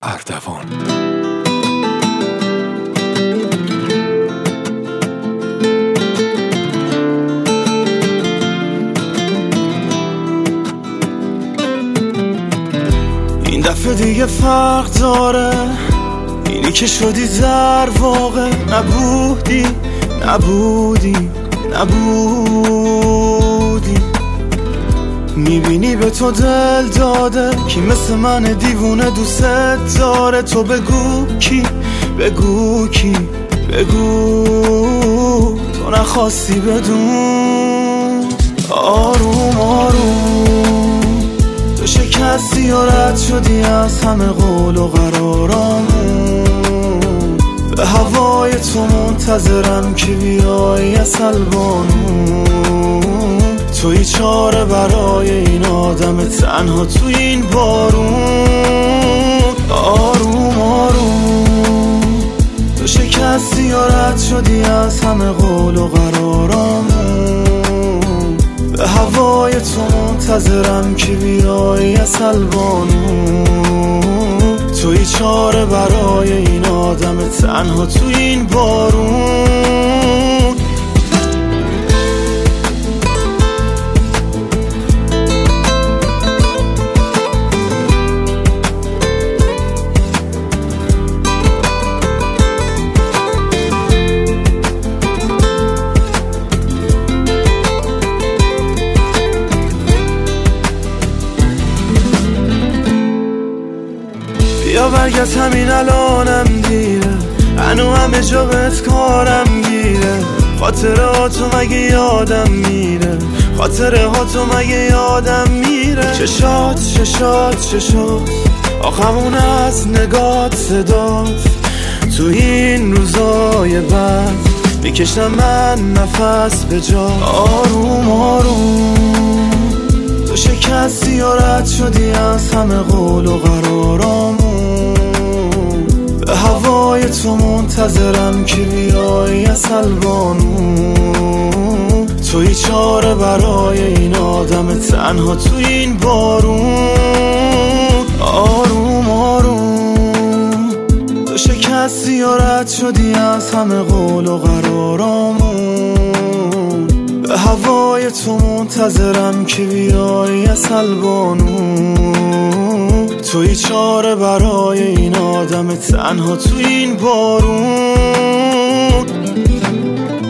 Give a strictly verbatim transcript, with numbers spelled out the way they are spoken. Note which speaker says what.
Speaker 1: اردوان.
Speaker 2: این دفعه دیگه فرق داره، اینی که شدی در واقع نبودی نبودی نبودی. میبینی به تو دل داده کی مثل من دیوونه دوست داره. تو بگو کی، بگو کی، بگو تو نخواستی بدون. آروم آروم تو شکستی و رد شدی از همه قول و قرارامون. به هوای تو منتظرم که بیایی از البانون. توی چاره برای این آدم تنها تو این بارون. آروم آروم تو شکستی و رد شدی از همه قول و قرارامون. به هوای تو منتظرم که بیایی از البانون. توی چاره برای این آدم تنها تو این بارون. بیا برگرد همین الانم دیره، هنو همه جا بهت کارم گیره. خاطراتو مگه یادم میره، خاطراتو مگه یادم میره. چشات چشات چشات آخمون از نگات صدات. تو این روزای بعد میکشم من نفس به جا. آروم آروم تو شکستی و رد شدی از همه قول و قرارامون. به هوای تو منتظرم که بیایی از البانون. توی چاره برای این آدم تنها تو این بارون. آروم آروم تو شکستی و رد شدی از همه قول و قرارامون. به هوای تو منتظرم که بیایی از البانون. توی چاره برای این آدم تنها تو این بارون.